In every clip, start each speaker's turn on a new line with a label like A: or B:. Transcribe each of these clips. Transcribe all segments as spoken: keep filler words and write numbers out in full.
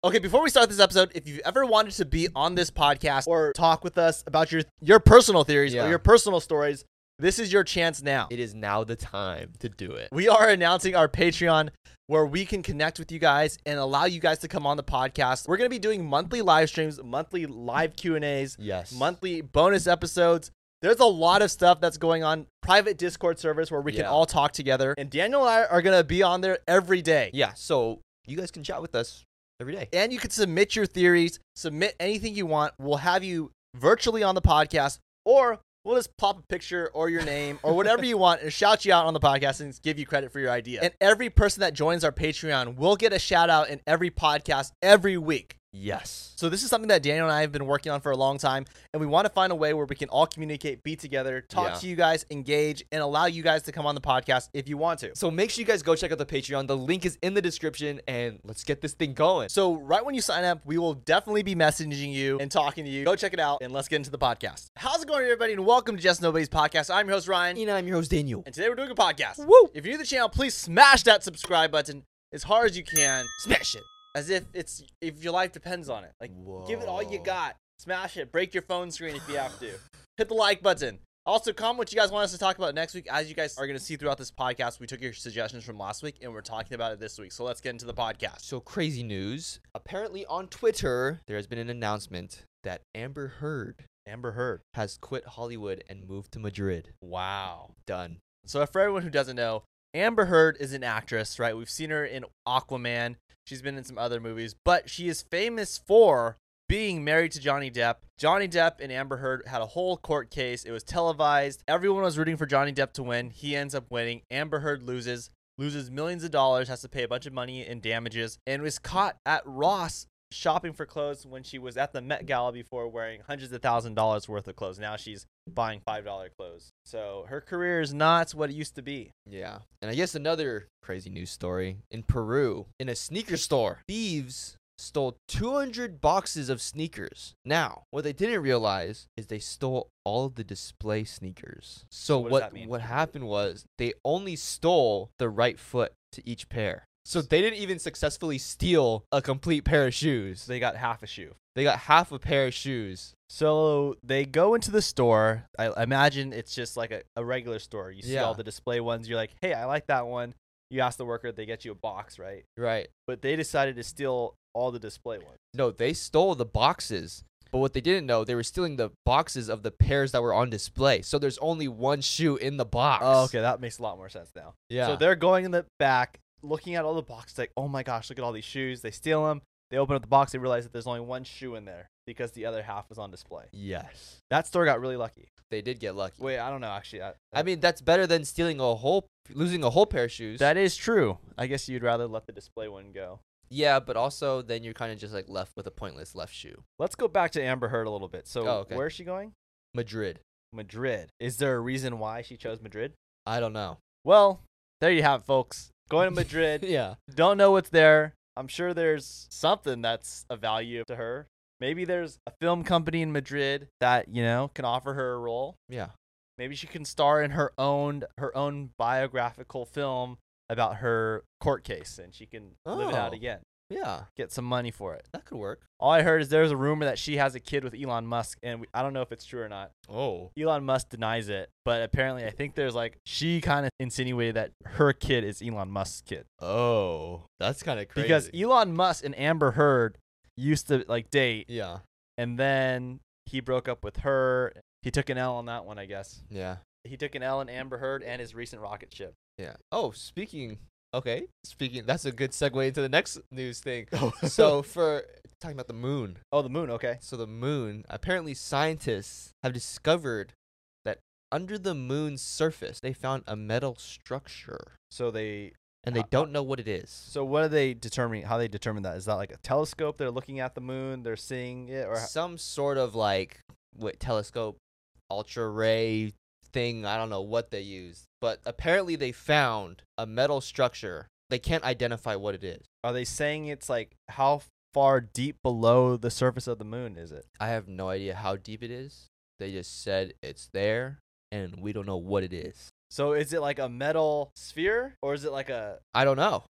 A: Okay, before we start this episode, if you've ever wanted to be on this podcast or talk with us about your your personal theories
B: Yeah.
A: or your personal stories, this is your chance now.
B: It is now the time to do it.
A: We are announcing our Patreon where we can connect with you guys and allow you guys to come on the podcast. We're going to be doing monthly live streams, monthly live Q and A's,
B: Yes.
A: monthly bonus episodes. There's a lot of stuff that's going on. Private Discord servers where we can
B: Yeah.
A: all talk together. And Daniel and I are going to be on there every day.
B: Yeah, so you guys can chat with us every day.
A: And you can submit your theories, submit anything you want. We'll have you virtually on the podcast, or we'll just pop a picture or your name or whatever you want and shout you out on the podcast and give you credit for your idea. And every person that joins our Patreon will get a shout out in every podcast every week.
B: Yes.
A: So this is something that Daniel and I have been working on for a long time, and we want to find a way where we can all communicate, be together, talk
B: Yeah.
A: to you guys, engage, and allow you guys to come on the podcast if you want to.
B: So make sure you guys go check out the Patreon. The link is in the description, and let's get this thing going.
A: So right when you sign up, we will definitely be messaging you and talking to you. Go check it out, and let's get into the podcast. How's it going, everybody, and welcome to Just Nobody's Podcast. I'm your host, Ryan,
B: And I'm your host, Daniel.
A: and today we're doing a podcast.
B: Woo!
A: If you're new to the channel, please smash that subscribe button as hard as you can,
B: Smash it.
A: as if it's if your life depends on it. Like, give it all you
B: Whoa.
A: got. Smash it. Break your phone screen if you have to. Hit the like button. Also, comment what you guys want us to talk about next week. As you guys are going to see throughout this podcast, we took your suggestions from last week, and we're talking about it this week. So let's get into the podcast.
B: So crazy news. Apparently on Twitter, there has been an announcement that Amber Heard
A: Amber Heard.
B: has quit Hollywood and moved to Madrid.
A: Wow.
B: Done.
A: So for everyone who doesn't know, Amber Heard is an actress, right? We've seen her in Aquaman. She's been in some other movies, but she is famous for being married to Johnny Depp. Johnny Depp and Amber Heard had a whole court case. It was televised. Everyone was rooting for Johnny Depp to win. He ends up winning. Amber Heard loses, loses millions of dollars, has to pay a bunch of money in damages, and was caught at Ross shopping for clothes when she was at the Met Gala before, wearing hundreds of thousand dollars worth of clothes. Now she's buying five dollar clothes. So her career is not what it used to be.
B: Yeah. And I guess another crazy news story. In Peru, in a sneaker store, thieves stole two hundred boxes of sneakers. Now, what they didn't realize is they stole all of the display sneakers. So
A: what does
B: what
A: that mean?
B: what happened was they only stole the right foot to each pair. So they didn't even successfully steal a complete pair of shoes.
A: So they got half a shoe.
B: They got half a pair of shoes.
A: So they go into the store. I imagine it's just like a, a regular store. You see
B: Yeah.
A: all the display ones. You're like, hey, I like that one. You ask the worker, they get you a box, right?
B: Right.
A: But they decided to steal all the display ones.
B: No, they stole the boxes. But what they didn't know, they were stealing the boxes of the pairs that were on display. So there's only one shoe in the box.
A: Oh, okay. That makes a lot more sense now.
B: Yeah.
A: So they're going in the back, looking at all the boxes, like, oh my gosh, look at all these shoes. They steal them. They open up the box. They realize that there's only one shoe in there because the other half was on display.
B: Yes.
A: That store got really lucky.
B: They did get lucky.
A: Wait, I don't know, actually. I,
B: I mean, that's better than stealing a whole, losing a whole pair of shoes.
A: that is true. I guess you'd rather let the display one go.
B: Yeah, but also then you're kind of just like left with a pointless left shoe.
A: Let's go back to Amber Heard a little bit. So
B: Oh, okay.
A: where is she going?
B: Madrid.
A: Madrid. Is there a reason why she chose Madrid?
B: I don't know.
A: Well, there you have it, folks. Going to Madrid.
B: Yeah.
A: Don't know what's there. I'm sure there's something that's of value to her. Maybe there's a film company in Madrid that, you know, can offer her a role.
B: Yeah.
A: Maybe she can star in her own her own biographical film about her court case, and she can live it out
B: Oh.
A: again.
B: Yeah.
A: Get some money for it.
B: That could work.
A: All I heard is there's a rumor that she has a kid with Elon Musk, and we, I don't know if it's true or not.
B: Oh.
A: Elon Musk denies it, but apparently I think there's like, she kind of insinuated that her kid is Elon Musk's kid.
B: Oh. That's kind of crazy.
A: Because Elon Musk and Amber Heard used to like date,
B: Yeah.
A: and then he broke up with her. He took an L on that one, I guess.
B: Yeah.
A: He took an L on Amber Heard and his recent rocket ship.
B: Yeah. Oh, speaking. Okay. Speaking. That's a good segue into the next news thing. So for talking about the moon.
A: Oh, the moon. Okay.
B: So the moon, apparently scientists have discovered that under the moon's surface, they found a metal structure,
A: So they.
B: and they
A: Uh,
B: don't know what it is.
A: So what are they determining? How they determine that? Is that like a telescope? They're looking at the moon. They're seeing it, or
B: Some sort of like what telescope, ultra ray thing. I don't know what they used, but apparently they found a metal structure. They can't identify what it is.
A: are they saying it's like how far deep below the surface of the moon is it?
B: I have no idea how deep it is. They just said it's there, and we don't know what it is.
A: So is it like a metal sphere, or is it like a?
B: I don't know.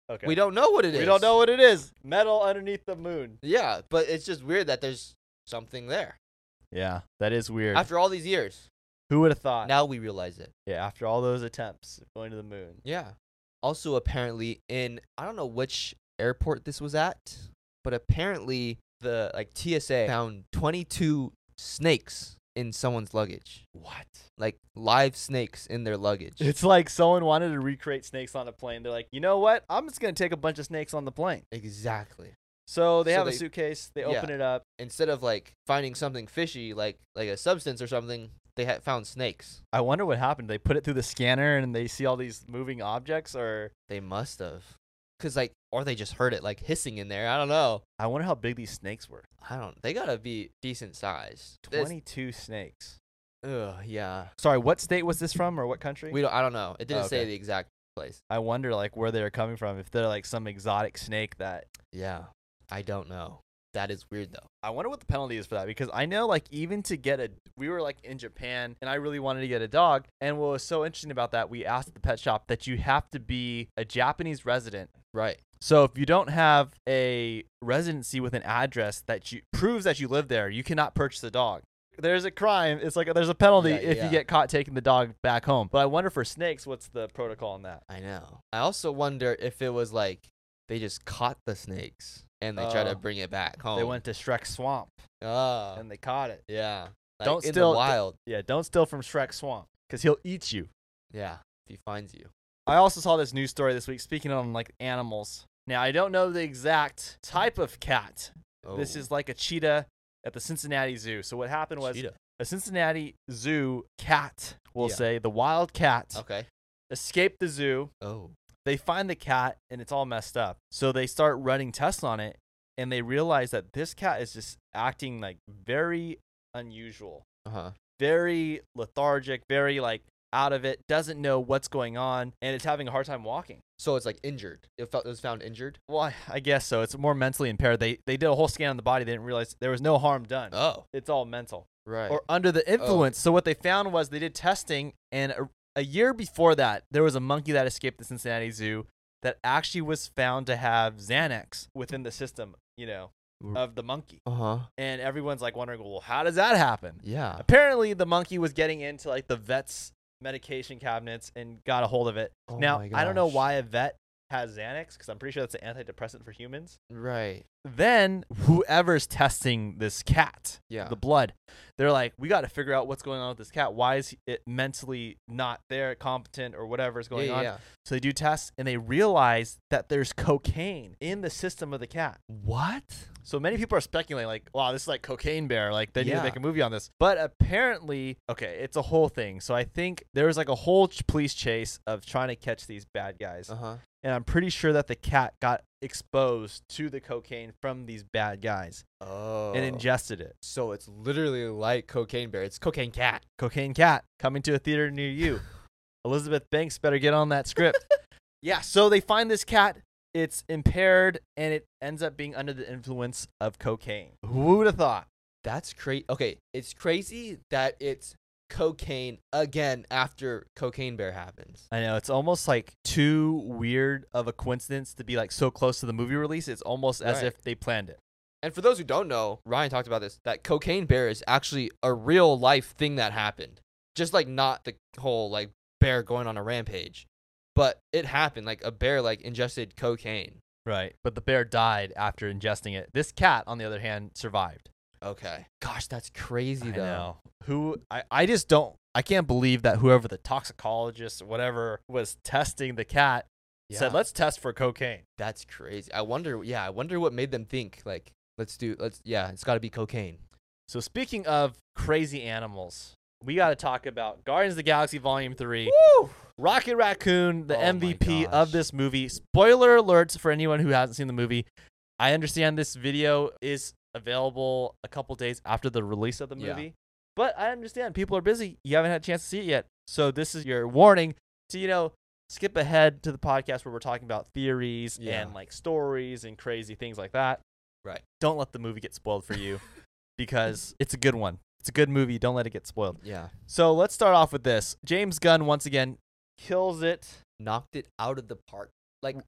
A: Okay.
B: We don't know what it is.
A: We don't know what it is. Metal underneath the moon.
B: Yeah, but it's just weird that there's something there.
A: Yeah, that is weird.
B: After all these years,
A: Who would have thought?
B: now we realize it.
A: Yeah, after all those attempts of going to the moon.
B: Yeah. Also, apparently, in I don't know which airport this was at, but apparently the like T S A found twenty-two snakes in someone's luggage,
A: What?
B: like live snakes in their luggage.
A: It's like someone wanted to recreate snakes on a plane. They're like, you know what? I'm just gonna take a bunch of snakes on the plane.
B: Exactly.
A: So they
B: So
A: have
B: they-
A: a suitcase. They
B: yeah.
A: open it up.
B: Instead of like finding something fishy, like like a substance or something, they had found snakes.
A: I wonder what happened. They put it through the scanner and they see all these moving objects, or
B: They must have, cause like, or they just heard it like hissing in there. I don't know.
A: I wonder how big these snakes were.
B: I don't. They gotta be decent size. This-
A: Twenty-two snakes.
B: Ugh. Yeah.
A: Sorry, what state was this from, or what country?
B: We don't. I don't know. It didn't
A: Oh,
B: say
A: okay.
B: the exact place.
A: I wonder like where they're coming from. If they're like some exotic snake that.
B: Yeah. I don't know. That is weird though.
A: I wonder what the penalty is for that, because I know like even to get a we were like in Japan and I really wanted to get a dog, and what was so interesting about that, we asked at the pet shop that you have to be a Japanese resident.
B: Right.
A: So if you don't have a residency with an address that you proves that you live there, you cannot purchase a dog. There's a crime. It's like there's a penalty
B: Yeah,
A: if
B: yeah.
A: you get caught taking the dog back home. But I wonder for snakes, what's the protocol on that?
B: I know. I also wonder if it was like they just caught the snakes and they tried
A: Oh.
B: to bring it back home.
A: They went to Shrek Swamp
B: Oh.
A: and they caught it.
B: Yeah. Like,
A: Don't
B: in
A: steal-
B: the wild.
A: Yeah, don't steal from Shrek Swamp because he'll eat you.
B: Yeah. If he finds you.
A: I also saw this news story this week speaking on like animals. Now, I don't know the exact type of cat. This
B: Oh.
A: is like a cheetah at the Cincinnati Zoo. So what happened was
B: Cheetah.
A: a Cincinnati Zoo cat, we'll
B: Yeah.
A: say, the wild cat,
B: Okay.
A: escaped the zoo.
B: Oh.
A: They find the cat and it's all messed up. So they start running tests on it and they realize that this cat is just acting like very unusual,
B: Uh huh.
A: very lethargic, very like out of it, doesn't know what's going on, and it's having a hard time walking.
B: So it's like injured. It, felt, it was found injured.
A: Well, I, I guess so. It's more mentally impaired. They they did a whole scan on the body. They didn't realize there was no harm done.
B: Oh.
A: It's all mental
B: Right.
A: or under the influence. So what they found was they did testing, and a, a year before that, there was a monkey that escaped the Cincinnati Zoo that actually was found to have Xanax within the system, you know, of the monkey.
B: uh huh.
A: And everyone's like wondering, well, how does that happen?
B: Yeah.
A: Apparently, the monkey was getting into like the vet's medication cabinets and got a hold of it.
B: Oh
A: now,
B: my
A: I don't know
B: gosh.
A: why a vet has Xanax, because I'm pretty sure that's an antidepressant for humans.
B: Right.
A: Then whoever's testing this cat,
B: Yeah.
A: the blood, they're like, we got to figure out what's going on with this cat. Why is it mentally not there, competent, or whatever is going
B: yeah,
A: on?
B: Yeah.
A: So they do tests, and they realize that there's cocaine in the system of the cat.
B: What?
A: So many people are speculating, like, wow, this is like Cocaine Bear. Like, they need
B: Yeah.
A: to make a movie on this. But apparently, okay, it's a whole thing. So I think there was like a whole ch- police chase of trying to catch these bad guys.
B: Uh huh.
A: And I'm pretty sure that the cat got exposed to the cocaine from these bad guys
B: Oh.
A: and ingested it.
B: So it's literally like Cocaine Bear. It's Cocaine Cat.
A: Cocaine Cat coming to a theater near you. Elizabeth Banks better get on that script. Yeah, so they find this cat. It's impaired, and it ends up being under the influence of cocaine. Who would have thought?
B: That's crazy. Okay, it's crazy that it's cocaine again after Cocaine Bear happens.
A: I know, it's almost like too weird of a coincidence to be like so close to the movie release. It's almost as
B: Right.
A: if they planned it.
B: And for those who don't know, Ryan talked about this, that Cocaine Bear is actually a real life thing that happened. Just like not the whole like bear going on a rampage. But it happened. Like a bear like ingested cocaine.
A: Right. But the bear died after ingesting it. This cat, on the other hand, survived.
B: Okay. Gosh, that's crazy
A: I
B: though.
A: know. Who I, I just don't I can't believe that whoever the toxicologist or whatever was testing the cat
B: Yeah,
A: said, let's test for cocaine.
B: that's crazy. I wonder yeah, I wonder what made them think like let's do let's yeah, it's gotta be cocaine.
A: So speaking of crazy animals, we got to talk about Guardians of the Galaxy Volume three.
B: Woo!
A: Rocket Raccoon, the
B: Oh my
A: M V P
B: gosh.
A: of this movie. Spoiler alerts for anyone who hasn't seen the movie. I understand this video is available a couple days after the release of the
B: Yeah.
A: movie, but I understand people are busy. You haven't had a chance to see it yet. So this is your warning to, you know, skip ahead to the podcast where we're talking about theories
B: Yeah.
A: and like stories and crazy things like that.
B: Right.
A: Don't let the movie get spoiled for you because it's a good one. It's a good movie. Don't let it get spoiled.
B: Yeah.
A: So let's start off with this. James Gunn once again kills it.
B: Knocked it out of the park. Like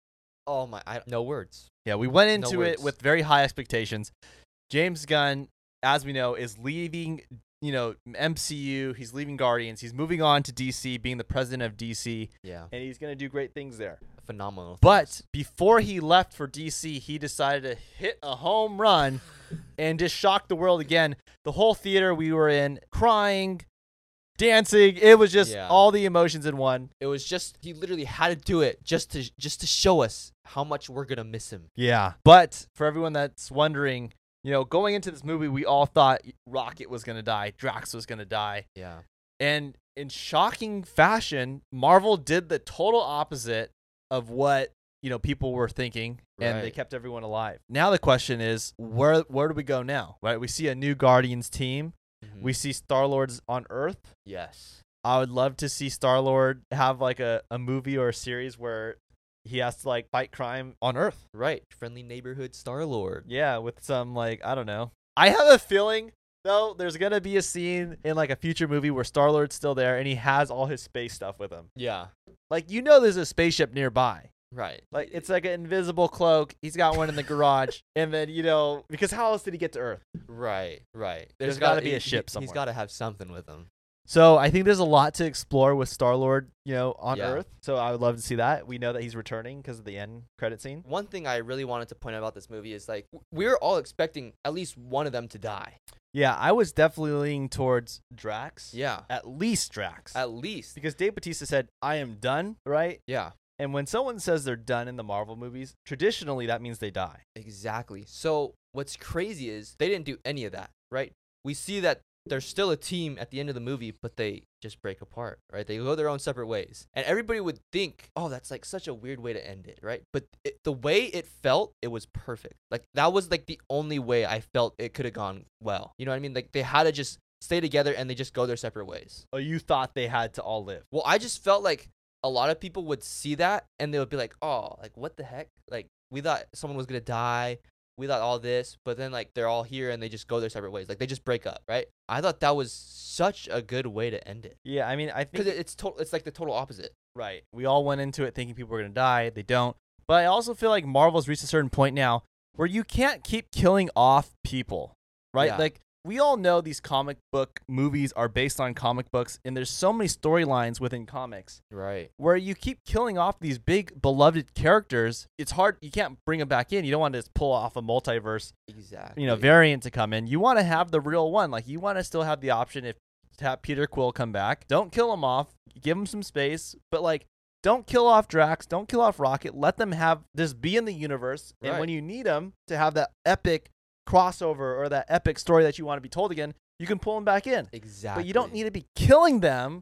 B: Oh my, I no words.
A: Yeah, we went
B: No
A: into it
B: words.
A: with very high expectations. James Gunn, as we know, is leaving, you know, M C U. He's leaving Guardians. He's moving on to D C, being the president of D C,
B: Yeah,
A: and he's going to do great things there.
B: phenomenal.
A: But
B: things.
A: before he left for D C, he decided to hit a home run and just shock the world again. The whole theater we were in, crying, dancing. It was just
B: Yeah.
A: all the emotions in one.
B: It was just he literally had to do it just to just to show us how much we're gonna miss him.
A: Yeah. But for everyone that's wondering, you know, going into this movie, we all thought Rocket was going to die, Drax was going to die.
B: Yeah.
A: And in shocking fashion, Marvel did the total opposite of what, you know, people were thinking, and they
B: Right.
A: kept everyone alive. Now the question is, where where do we go now? Right? We see a new Guardians team.
B: Mhm.
A: We see Star-Lord's on Earth.
B: yes.
A: I would love to see Star-Lord have like a, a movie or a series where he has to like fight crime on Earth.
B: Right. Friendly neighborhood Star Lord.
A: Yeah, with some like, I don't know. I have a feeling though there's gonna be a scene in like a future movie where Star Lord's still there and he has all his space stuff with him.
B: Yeah.
A: Like, you know, there's a spaceship nearby.
B: Right.
A: Like, it's like an invisible cloak. He's got one in the garage, and then, you know, because how else did he get to Earth?
B: Right. Right.
A: There's gotta
B: gotta
A: be a
B: he-
A: ship
B: he-
A: somewhere.
B: He's got to have something with him.
A: So I think there's a lot to explore with Star Lord, you know, on
B: Yeah.
A: Earth. So I would love to see that. We know that he's returning because of the end credit scene.
B: One thing I really wanted to point out about this movie is like w- we're all expecting at least one of them to die.
A: Yeah, I was definitely leaning towards Drax.
B: Yeah.
A: At least Drax.
B: At least.
A: Because Dave Bautista said, I am done, right?
B: Yeah.
A: And when someone says they're done in the Marvel movies, traditionally that means they die.
B: Exactly. So what's crazy is they didn't do any of that, right? We see that there's still a team at the end of the movie, but they just break apart, right? They go their own separate ways. And everybody would think, oh, that's like such a weird way to end it, right? But it, the way it felt, it was perfect. Like that was like the only way I felt it could have gone well. You know what I mean? Like they had to just stay together and they just go their separate ways.
A: Oh, you thought they had to all live.
B: Well, I just felt like a lot of people would see that and they would be like, oh, like what the heck? Like we thought someone was going to die. We thought all this, but then like they're all here and they just go their separate ways. Like they just break up, right? I thought that was such a good way to end it.
A: Yeah, I mean, I
B: Because
A: think
B: it's total. It's like the total opposite.
A: right. We all went into it thinking people were going to die. They don't. But I also feel like Marvel's reached a certain point now where you can't keep killing off people, right?
B: Yeah.
A: Like, we all know these comic book movies are based on comic books, and there's so many storylines within comics
B: Right.
A: where you keep killing off these big beloved characters. It's hard. You can't bring them back in. You don't want to just pull off a multiverse,
B: Exactly.
A: you know, variant to come in. You want to have the real one. Like, you want to still have the option if to have Peter Quill come back. Don't kill him off. Give him some space, but like, don't kill off Drax. Don't kill off Rocket. Let them have this be in the universe. And
B: Right.
A: when you need them to have that epic crossover or that epic story that you want to be told again, you can pull them back in.
B: Exactly.
A: But you don't need to be killing them.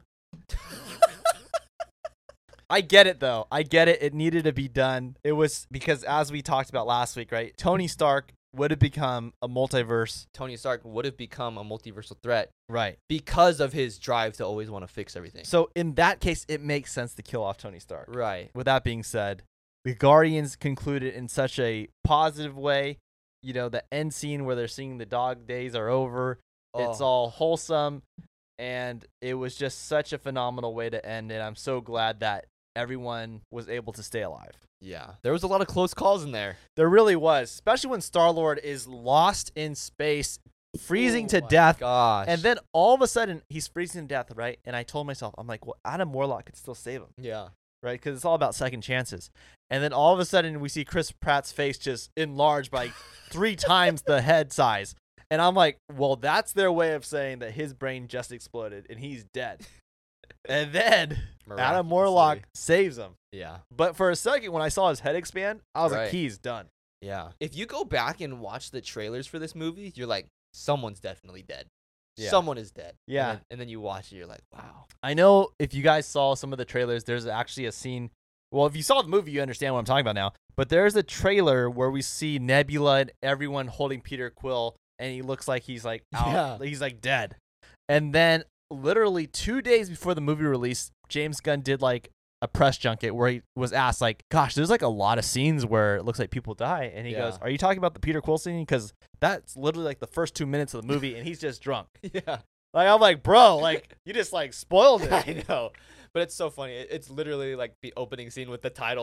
A: I get it, though. I get it. It needed to be done. It was because, as we talked about last week, right? Tony Stark would have become a multiverse.
B: Tony Stark would have become a multiversal threat
A: Right.
B: because of his drive to always want to fix everything.
A: So, in that case, it makes sense to kill off Tony Stark.
B: Right.
A: With that being said, the Guardians concluded in such a positive way. You know, the end scene where they're singing the dog days are over. It's
B: Oh.
A: all wholesome. And it was just such a phenomenal way to end it. I'm so glad that everyone was able to stay alive.
B: Yeah. There was a lot of close calls in there.
A: There really was, especially when Star-Lord is lost in space, freezing
B: Oh
A: to
B: my
A: death.
B: Gosh.
A: And then all of a sudden, he's freezing to death, right? And I told myself, I'm like, well, Adam Warlock could still save him.
B: yeah.
A: Right, because it's all about second chances. And then all of a sudden, we see Chris Pratt's face just enlarged by three times the head size. And I'm like, well, that's their way of saying that his brain just exploded and he's dead. And then Adam Warlock
B: Miraculously.
A: saves him.
B: Yeah.
A: But for a second, when I saw his head expand, I was like,
B: Right.
A: he's done.
B: Yeah. If you go back and watch the trailers for this movie, you're like, someone's definitely dead.
A: Yeah.
B: Someone is dead.
A: Yeah.
B: And then, and then you watch it, you're like, wow.
A: I know if you guys saw some of the trailers, there's actually a scene. Well, if you saw the movie, you understand what I'm talking about now. But there's a trailer where we see Nebula and everyone holding Peter Quill, and he looks like he's like out.
B: Yeah.
A: He's like dead. And then literally two days before the movie release, James Gunn did like a press junket where he was asked like, gosh, there's like a lot of scenes where it looks like people die. And he
B: Yeah.
A: goes, are you talking about the Peter Quill scene? Because that's literally like the first two minutes of the movie, and he's just drunk.
B: Yeah.
A: Like, I'm like, bro, like, you just like spoiled it.
B: I know. But it's so funny. It- It's literally like the opening scene with the title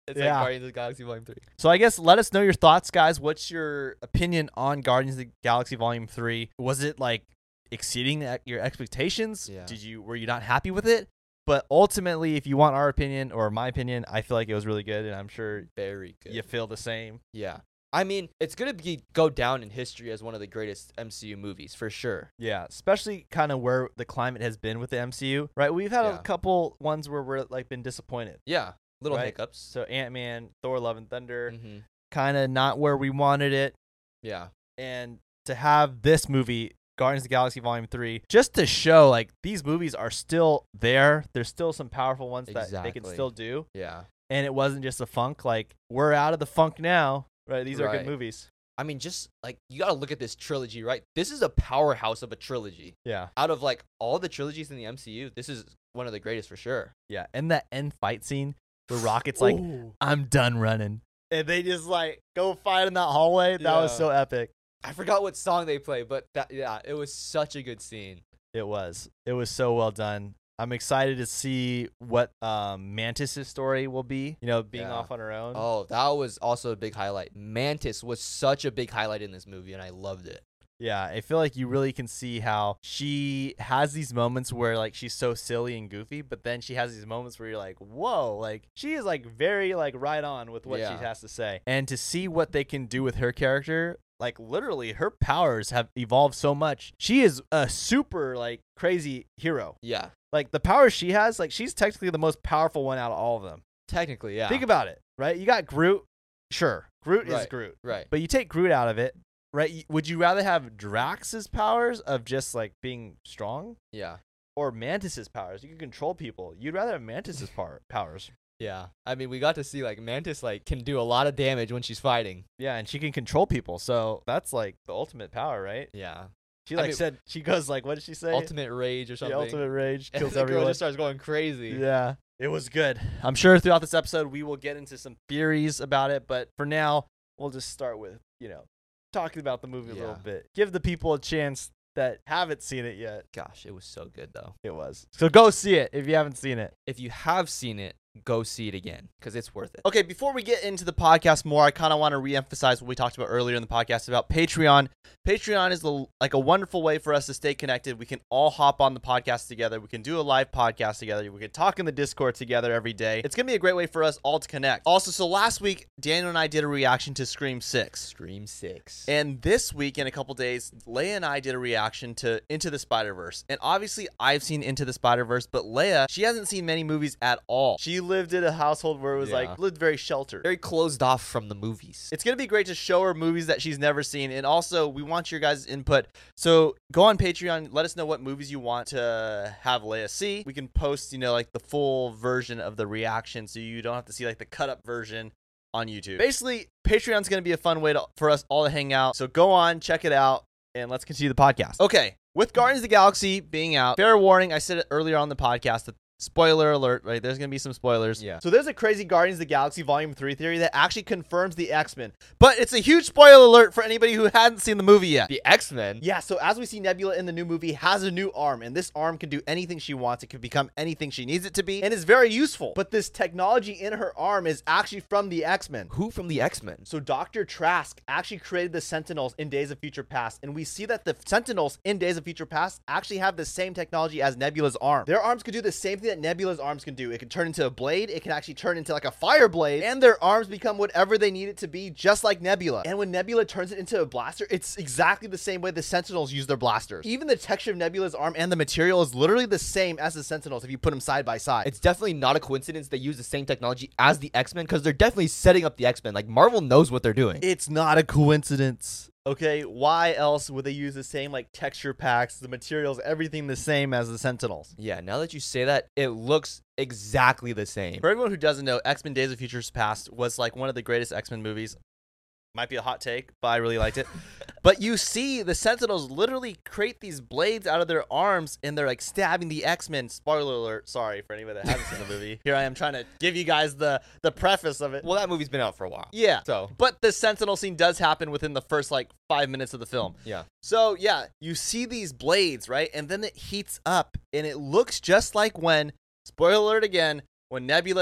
B: It's
A: Yeah.
B: like Guardians of the Galaxy Volume three.
A: So I guess let us know your thoughts, guys. What's your opinion on Guardians of the Galaxy Volume three? Was it like exceeding the- your expectations?
B: Yeah.
A: Did you were you not happy with it? But ultimately, if you want our opinion or my opinion, I feel like it was really good, and I'm sure
B: Very good.
A: you feel the same.
B: Yeah. I mean, it's going to be go down in history as one of the greatest M C U movies, for sure.
A: Yeah, especially kind of where the climate has been with the M C U, right? We've had
B: Yeah.
A: a couple ones where we're like been disappointed.
B: Yeah. Little
A: Right.
B: hiccups.
A: So Ant-Man, Thor: Love and Thunder,
B: Mm-hmm.
A: kind of not where we wanted it.
B: Yeah.
A: And to have this movie, Guardians of the Galaxy Volume three, just to show like these movies are still there. There's still some powerful ones that they can
B: Exactly.
A: still do.
B: Yeah.
A: And it wasn't just a funk. Like, we're out of the funk now, right? These are
B: Right.
A: good movies.
B: I mean, just like you got to look at this trilogy, right? This is a powerhouse of a trilogy.
A: Yeah.
B: Out of like all the trilogies in the M C U, this is one of the greatest for sure.
A: Yeah. And that end fight scene where Rocket's like,
B: Ooh.
A: I'm done running. And they just like go fight in that hallway. That was
B: Yeah.
A: so epic.
B: I forgot what song they play, but that yeah, it was such a good scene.
A: It was. It was so well done. I'm excited to see what um, Mantis' story will be, you know, being
B: Yeah.
A: off on her own.
B: Oh, that was also a big highlight. Mantis was such a big highlight in this movie, and I loved it.
A: Yeah, I feel like you really can see how she has these moments where like she's so silly and goofy, but then she has these moments where you're like, whoa, like she is like very like right on with what
B: Yeah.
A: she has to say. And to see what they can do with her character, like literally her powers have evolved so much. She is a super like crazy hero.
B: Yeah,
A: Like the powers she has, like she's technically the most powerful one out of all of them.
B: technically, yeah.
A: Think about it, right? You got Groot. Sure, Groot is
B: Right.
A: Groot.
B: right.
A: But you take Groot out of it, right? y- Would you rather have Drax's powers of just like being strong
B: Yeah,
A: or Mantis's powers? You can control people. You'd rather have Mantis's power powers.
B: yeah. I mean, we got to see like Mantis like can do a lot of damage when she's fighting.
A: Yeah, and she can control people. So that's like the ultimate power, right?
B: Yeah.
A: She
B: I
A: like
B: mean-
A: she she goes like, what did she say?
B: Ultimate rage or
A: the
B: something.
A: ultimate rage
B: And
A: kills
B: the girl
A: everyone.
B: just starts going crazy.
A: Yeah. It was good. I'm sure throughout this episode we will get into some theories about it, but for now, we'll just start with, you know, talking about the movie a little
B: Yeah.
A: bit. Give the people a chance that haven't seen it yet.
B: Gosh, it was so good though.
A: It was. So go see it if you haven't seen it.
B: If you have seen it, go see it again because it's worth it.
A: Okay, before we get into the podcast more, I kind of want to reemphasize what we talked about earlier in the podcast about Patreon. Patreon is the, like a wonderful way for us to stay connected. We can all hop on the podcast together. We can do a live podcast together. We can talk in the Discord together every day. It's going to be a great way for us all to connect. Also, so last week, Daniel and I did a reaction to Scream six.
B: Scream six.
A: And this week, in a couple days, Leia and I did a reaction to Into the Spider-Verse. And obviously, I've seen Into the Spider-Verse, but Leia, she hasn't seen many movies at all. She lived in a household where it was
B: Yeah.
A: like, lived very sheltered.
B: Very closed off from the movies.
A: It's going to be great to show her movies that she's never seen. And also, we want your guys' input. So go on Patreon. Let us know what movies you want to have Leia see. We can post, you know, like the full version of the reaction so you don't have to see like the cut up version on YouTube. Basically, Patreon's going to be a fun way to, for us all to hang out. So go on, check it out, and let's continue the podcast. Okay. With Guardians of the Galaxy being out, fair warning, I said it earlier on the podcast that spoiler alert, right? There's going to be some spoilers.
B: Yeah.
A: So there's a crazy Guardians of the Galaxy Volume three theory that actually confirms the X-Men. But it's a huge spoiler alert for anybody who hadn't seen the movie yet.
B: The X-Men.
A: Yeah, so as we see, Nebula in the new movie has a new arm, and this arm can do anything she wants. It can become anything she needs it to be, and is very useful. But this technology in her arm is actually from the X-Men.
B: Who from the X-Men?
A: So Doctor Trask actually created the Sentinels in Days of Future Past, and we see that the Sentinels in Days of Future Past actually have the same technology as Nebula's arm. Their arms could do the same thing that Nebula's arms can do. It can turn into a blade, it can actually turn into like a fire blade, and their arms become whatever they need it to be, just like Nebula. And when Nebula turns it into a blaster, it's exactly the same way the Sentinels use their blasters. Even the texture of Nebula's arm and the material is literally the same as the Sentinels if you put them side by side.
B: It's definitely not a coincidence they use the same technology as the X-Men because they're definitely setting up the X-Men. Like Marvel knows what they're doing.
A: It's not a coincidence. Okay, why else would they use the same like texture packs, the materials, everything the same as the Sentinels?
B: Yeah, now that you say that, it looks exactly the same.
A: For everyone who doesn't know, X-Men Days of Futures Past was like one of the greatest X-Men movies. Might be a hot take, but I really liked it. But you see the Sentinels literally create these blades out of their arms and they're like stabbing the X-Men. Spoiler alert, sorry for anybody that hasn't seen the movie. Here I am trying to give you guys the, the preface of it.
B: Well, that movie's been out for a while.
A: Yeah.
B: So,
A: But the Sentinel scene does happen within the first like five minutes of the film.
B: yeah.
A: So yeah, you see these blades, right? And then it heats up and it looks just like when, spoiler alert again, when Nebula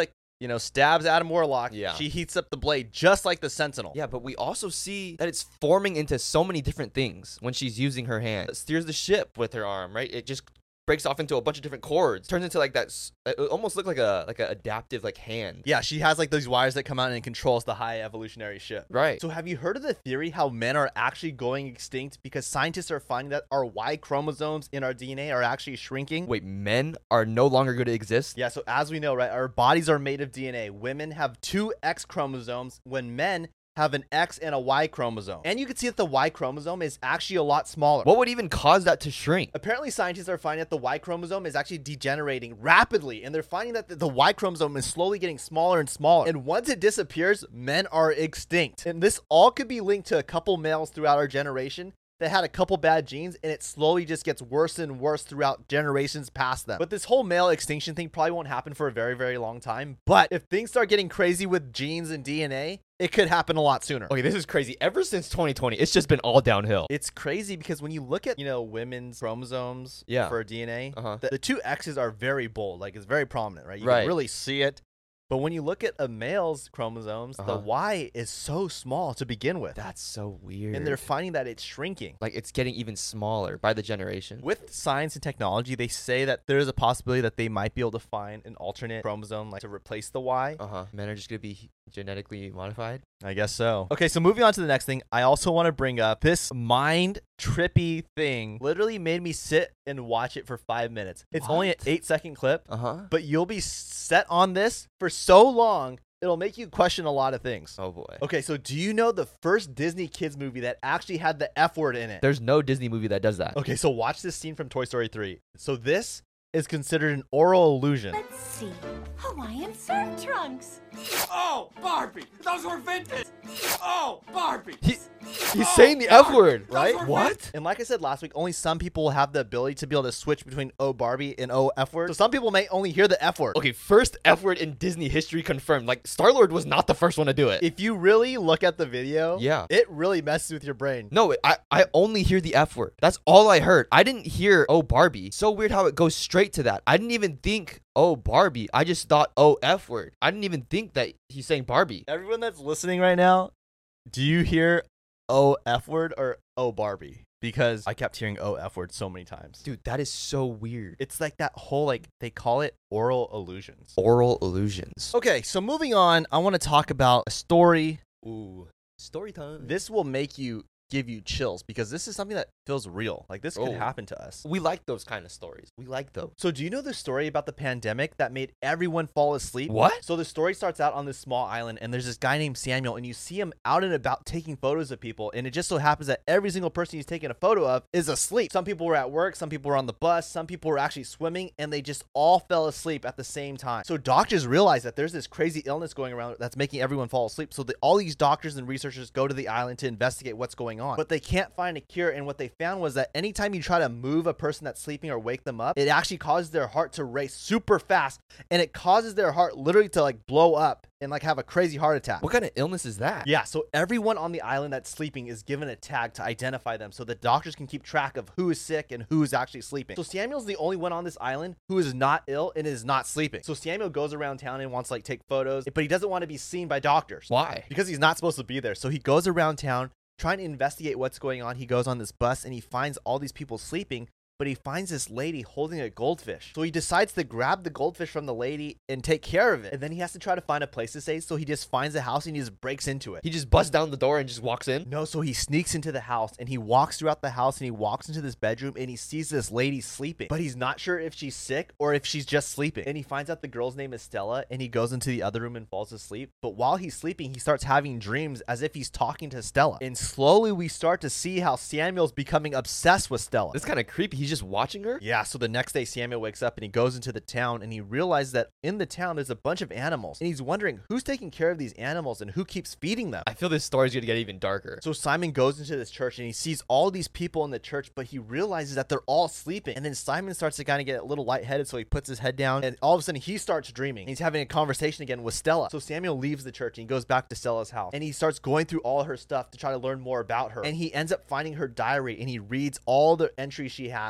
A: you know, stabs Adam Warlock,
B: Yeah.
A: she heats up the blade just like the Sentinel.
B: Yeah, but we also see that it's forming into so many different things when she's using her hand. It steers the ship with her arm, right? It just breaks off into a bunch of different chords, turns into like that. s- It almost looked like a like an adaptive like hand.
A: Yeah, she has like those wires that come out and it controls the high evolutionary ship.
B: Right.
A: So have you heard of the theory how men are actually going extinct because scientists are finding that our Y chromosomes in our D N A are actually shrinking?
B: Wait, men are no longer going to exist?
A: Yeah, so as we know, right, our bodies are made of D N A. Women have two X chromosomes when men have an X and a Y chromosome. And you can see that the Y chromosome is actually a lot smaller.
B: What would even cause that to shrink?
A: Apparently, scientists are finding that the Y chromosome is actually degenerating rapidly, and they're finding that the, the Y chromosome is slowly getting smaller and smaller. And once it disappears, men are extinct. And this all could be linked to a couple males throughout our generation that had a couple bad genes, and it slowly just gets worse and worse throughout generations past them. But this whole male extinction thing probably won't happen for a very, very long time. But if things start getting crazy with genes and D N A, it could happen a lot sooner.
B: Okay, this is crazy. Ever since twenty twenty, it's just been all downhill.
A: It's crazy because when you look at, you know, women's chromosomes
B: Yeah.
A: for D N A,
B: Uh-huh.
A: the, the two X's are very bold. Like, it's very prominent, right? You
B: Right.
A: can really see it. But when you look at a male's chromosomes, the
B: Uh-huh.
A: Y is so small to begin with.
B: That's so weird.
A: And they're finding that it's shrinking.
B: like it's getting even smaller by the generation.
A: With science and technology, they say that there is a possibility that they might be able to find an alternate chromosome like to replace the Y.
B: Uh huh. Men are just gonna be genetically modified.
A: I guess so. Okay, so moving on to the next thing, I also want to bring up this mind trippy thing. Literally made me sit and watch it for five minutes. It's only an
B: What?
A: eight second clip,
B: Uh huh.
A: but you'll be set on this for so long, it'll make you question a lot of things.
B: Oh boy.
A: Okay, so do you know the first Disney kids movie that actually had the F word in it?
B: There's no Disney movie that does that.
A: Okay, so watch this scene from Toy Story three. So this is considered an oral illusion.
C: Let's see. Hawaiian surf trunks.
D: Oh, Barbie! Those were vintage! Oh, Barbie!
B: He, he's saying the F word.
A: Right?
D: Those were
B: What?
A: And like I said last week, only some people have the ability to be able to switch between O Barbie and O F word. So some people may only hear the F word.
B: Okay, first F word in Disney history confirmed. Like Star Lord was not the first one to do it.
A: If you really look at the video,
B: Yeah.
A: it really messes with your brain.
B: No, I, I only hear the F word. That's all I heard. I didn't hear oh Barbie. So weird how it goes straight to that. I didn't even think oh Barbie. I just thought oh F word. I didn't even think that he's saying Barbie.
A: Everyone that's listening right now, do you hear O F word or O Barbie? Because I kept hearing O F word so many times.
B: Dude, that is so weird.
A: It's like that whole, like, they call it oral illusions.
B: Oral illusions.
A: Okay, so moving on, I want to talk about a story.
B: Ooh. Story time.
A: This will make you give you chills because this is something that feels real. Like, this could
B: Oh.
A: happen to us.
B: We like those kind of stories. We like those.
A: So do you know the story about the pandemic that made everyone fall asleep?
B: What?
A: So the story starts out on this small island, and there's this guy named Samuel, and you see him out and about taking photos of people, and it just so happens that every single person he's taking a photo of is asleep. Some people were at work, some people were on the bus, some people were actually swimming, and they just all fell asleep at the same time. So doctors realize that there's this crazy illness going around that's making everyone fall asleep. So the, all these doctors and researchers go to the island to investigate what's going on, but they can't find a cure. And what they found was that anytime you try to move a person that's sleeping or wake them up, it actually causes their heart to race super fast, and it causes their heart literally to like blow up and like have a crazy heart attack.
B: What kind of illness is that?
A: Yeah, so everyone on the island that's sleeping is given a tag to identify them so the doctors can keep track of who is sick and who is actually sleeping. So Samuel's the only one on this island who is not ill and is not sleeping. So Samuel goes around town and wants to like take photos, but he doesn't want to be seen by doctors.
B: Why?
A: Because he's not supposed to be there. So he goes around town trying to investigate what's going on. He goes on this bus and he finds all these people sleeping, but he finds this lady holding a goldfish. So he decides to grab the goldfish from the lady and take care of it. And then he has to try to find a place to stay. So he just finds a house and he just breaks into it.
B: He just busts down the door and just walks in?
A: No, so he sneaks into the house and he walks throughout the house and he walks into this bedroom and he sees this lady sleeping, but he's not sure if she's sick or if she's just sleeping. And he finds out the girl's name is Stella and he goes into the other room and falls asleep. But while he's sleeping, he starts having dreams as if he's talking to Stella. And slowly we start to see how Samuel's becoming obsessed with Stella.
B: That's kind of creepy. He's just watching her?
A: Yeah, so the next day Samuel wakes up and he goes into the town and he realizes that in the town there's a bunch of animals. And he's wondering who's taking care of these animals and who keeps feeding them.
B: I feel this story's gonna get even darker.
A: So Simon goes into this church and he sees all these people in the church, but he realizes that they're all sleeping. And then Simon starts to kind of get a little lightheaded, so he puts his head down and all of a sudden he starts dreaming. And he's having a conversation again with Stella. So Samuel leaves the church and he goes back to Stella's house and he starts going through all her stuff to try to learn more about her. And he ends up finding her diary and he reads all the entries she has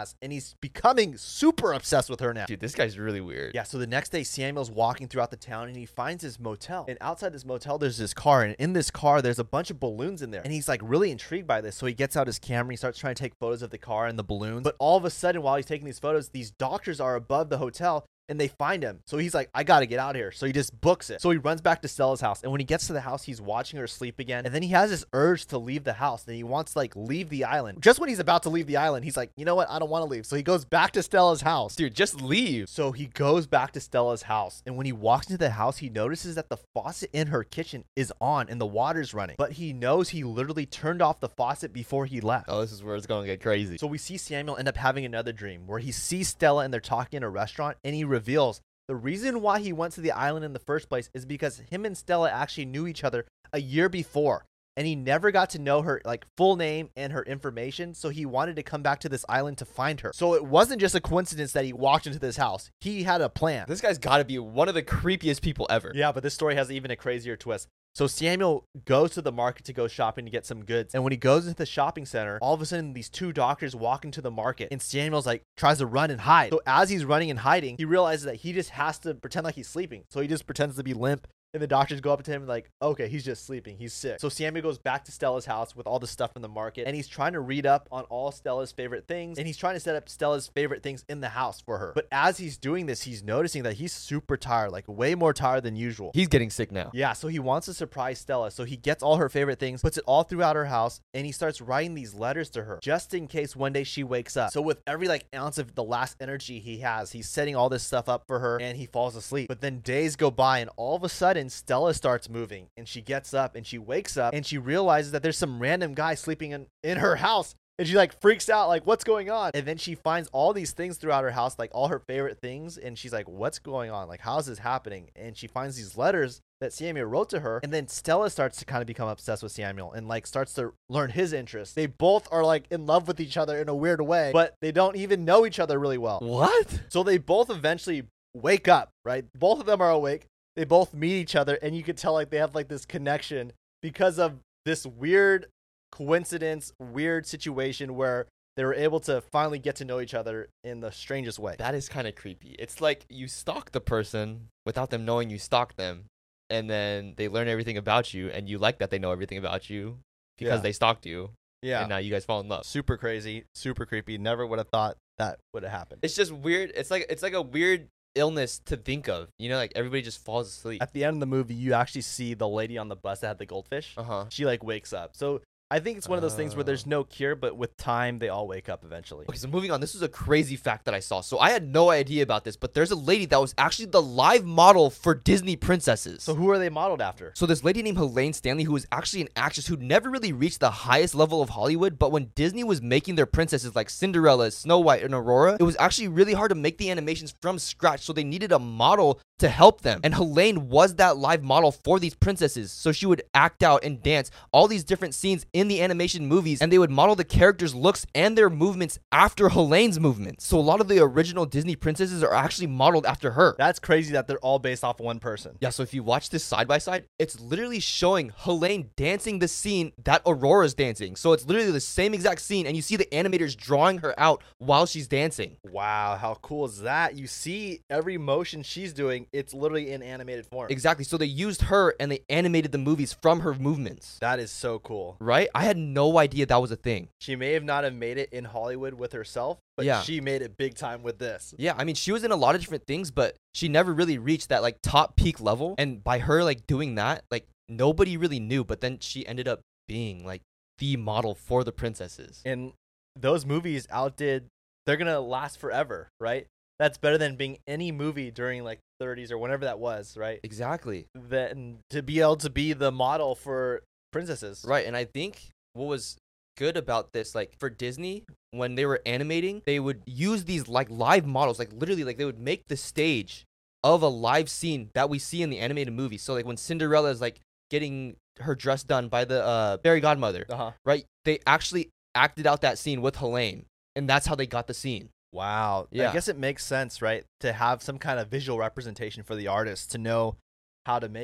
A: has, and he's becoming super obsessed with her now.
B: Dude, this guy's really weird.
A: Yeah, so the next day, Samuel's walking throughout the town, and he finds his motel. And outside this motel, there's this car, and in this car, there's a bunch of balloons in there. And he's like really intrigued by this, so he gets out his camera, he starts trying to take photos of the car and the balloons. But all of a sudden, while he's taking these photos, these doctors are above the hotel, and they find him. So he's like, I gotta get out of here. So he just books it. So he runs back to Stella's house. And when he gets to the house, he's watching her sleep again. And then he has this urge to leave the house. And he wants to like leave the island. Just when he's about to leave the island, he's like, you know what? I don't want to leave. So he goes back to Stella's house.
B: Dude, just leave.
A: So he goes back to Stella's house. And when he walks into the house, he notices that the faucet in her kitchen is on and the water's running. But he knows he literally turned off the faucet before he left.
B: Oh, this is where it's going to get crazy.
A: So we see Samuel end up having another dream where he sees Stella and they're talking in a restaurant, and he reveals the reason why he went to the island in the first place is because him and Stella actually knew each other a year before, and he never got to know her like full name and her information, so he wanted to come back to this island to find her. So it wasn't just a coincidence that he walked into this house. He had a plan.
B: This guy's got to be one of the creepiest people ever.
A: Yeah, but this story has even a crazier twist. So Samuel goes to the market to go shopping to get some goods. And when he goes into the shopping center, all of a sudden these two doctors walk into the market, and Samuel's like tries to run and hide. So as he's running and hiding, he realizes that he just has to pretend like he's sleeping. So he just pretends to be limp. And the doctors go up to him and like, okay, he's just sleeping. He's sick. So Samuel goes back to Stella's house with all the stuff in the market, and he's trying to read up on all Stella's favorite things, and he's trying to set up Stella's favorite things in the house for her. But as he's doing this, he's noticing that he's super tired, like way more tired than usual.
B: He's getting sick now.
A: Yeah, so he wants to surprise Stella. So he gets all her favorite things, puts it all throughout her house, and he starts writing these letters to her just in case one day she wakes up. So with every like ounce of the last energy he has, he's setting all this stuff up for her, and he falls asleep. But then days go by, and all of a sudden Stella starts moving, and she gets up and she wakes up, and she realizes that there's some random guy sleeping in, in her house. And she like freaks out, like, what's going on? And then she finds all these things throughout her house, like all her favorite things. And she's like, what's going on? Like, how's this happening? And she finds these letters that Samuel wrote to her. And then Stella starts to kind of become obsessed with Samuel and like starts to learn his interests. They both are like in love with each other in a weird way, but they don't even know each other really well.
B: What?
A: So they both eventually wake up, right? Both of them are awake. They both meet each other, and you can tell like they have like this connection because of this weird coincidence, weird situation where they were able to finally get to know each other in the strangest way.
B: That is kind of creepy. It's like you stalk the person without them knowing you stalked them, and then they learn everything about you, and you like that they know everything about you because
A: Yeah.
B: they stalked you.
A: Yeah.
B: And now you guys fall in love.
A: Super crazy, super creepy. Never would have thought that would have happened.
B: It's just weird. It's like it's like a weird illness to think of. You know, like everybody just falls asleep.
A: At the end of the movie, you actually see the lady on the bus that had the goldfish.
B: Uh-huh.
A: She like wakes up. So I think it's one of those things where there's no cure, but with time, they all wake up eventually.
B: Okay, so moving on. This was a crazy fact that I saw. So I had no idea about this, but there's a lady that was actually the live model for Disney princesses.
A: So who are they modeled after?
B: So this lady named Helene Stanley, who was actually an actress who never really reached the highest level of Hollywood, but when Disney was making their princesses like Cinderella, Snow White, and Aurora, it was actually really hard to make the animations from scratch, so they needed a model to help them. And Helene was that live model for these princesses, so she would act out and dance all these different scenes in the animation movies, and they would model the characters' looks and their movements after Helene's movements. So a lot of the original Disney princesses are actually modeled after her.
A: That's crazy that they're all based off one person.
B: Yeah, so if you watch this side by side, it's literally showing Helene dancing the scene that Aurora's dancing. So it's literally the same exact scene, and you see the animators drawing her out while she's dancing.
A: Wow, how cool is that? You see every motion she's doing, it's literally in animated form.
B: Exactly. So they used her and they animated the movies from her movements.
A: That is so cool.
B: Right? I had no idea that was a thing.
A: She may have not have made it in Hollywood with herself, but
B: Yeah.
A: she made it big time with this.
B: Yeah, I mean, she was in a lot of different things, but she never really reached that like top peak level. And by her like doing that, like nobody really knew, but then she ended up being like the model for the princesses.
A: And those movies outdid, they're going to last forever, right? That's better than being any movie during like thirties or whenever that was, right?
B: Exactly.
A: Then to be able to be the model for princesses.
B: Right, and I think what was good about this, like for Disney, when they were animating, they would use these like live models, like literally like they would make the stage of a live scene that we see in the animated movie. So like when Cinderella is like getting her dress done by the uh, fairy godmother,
A: Uh-huh.
B: right? They actually acted out that scene with Helene, and that's how they got the scene.
A: Wow.
B: Yeah.
A: I guess it makes sense, right? To have some kind of visual representation for the artist to know how to make it.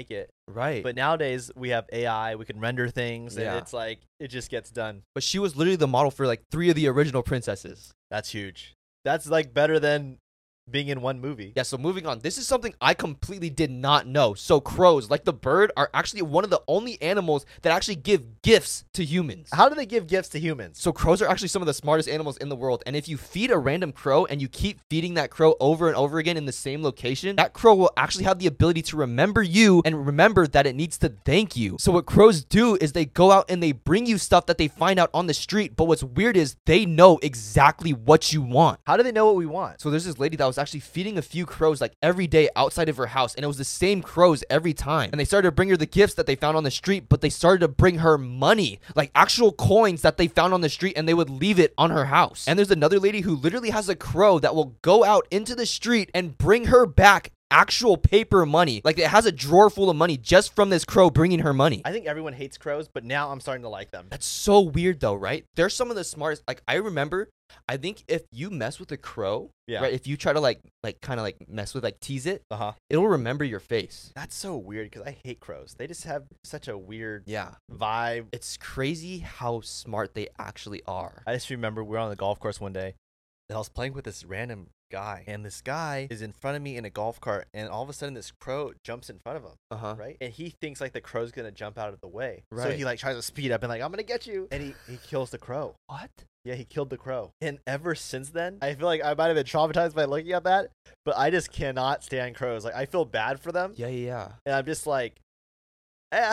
B: Right.
A: But nowadays we have A I, we can render things, and
B: Yeah.
A: it's like it just gets done.
B: But she was literally the model for like three of the original princesses.
A: That's huge. That's like better than being in one movie.
B: Yeah, so moving on. This is something I completely did not know. So crows, like the bird, are actually one of the only animals that actually give gifts to humans.
A: How do they give gifts to humans?
B: So crows are actually some of the smartest animals in the world. And if you feed a random crow and you keep feeding that crow over and over again in the same location, that crow will actually have the ability to remember you and remember that it needs to thank you. So what crows do is they go out and they bring you stuff that they find out on the street. But what's weird is they know exactly what you want.
A: How do they know what we want?
B: So there's this lady that was actually feeding a few crows like every day outside of her house, and it was the same crows every time. And they started to bring her the gifts that they found on the street, but they started to bring her money, like actual coins that they found on the street, and they would leave it on her house. And there's another lady who literally has a crow that will go out into the street and bring her back actual paper money. Like it has a drawer full of money just from this crow bringing her money.
A: I think everyone hates crows, but now I'm starting to like them.
B: That's so weird though, right? They're some of the smartest. Like I remember, I think if you mess with a crow,
A: Yeah.
B: right? If you try to like, like kind of like mess with, like tease it,
A: Uh-huh.
B: it'll remember your face.
A: That's so weird because I hate crows. They just have such a weird
B: Yeah.
A: vibe.
B: It's crazy how smart they actually are.
A: I just remember we were on the golf course one day, and I was playing with this random guy, and this guy is in front of me in a golf cart, and all of a sudden this crow jumps in front of him,
B: Uh-huh.
A: right? And he thinks like the crow's gonna jump out of the way, so
B: Right.
A: he like tries to speed up and like I'm gonna get you, and he he kills the crow.
B: What?
A: Yeah, he killed the crow. And ever since then, I feel like I might have been traumatized by looking at that, but I just cannot stand crows. Like I feel bad for them,
B: Yeah, yeah, yeah.
A: and I'm just like, eh,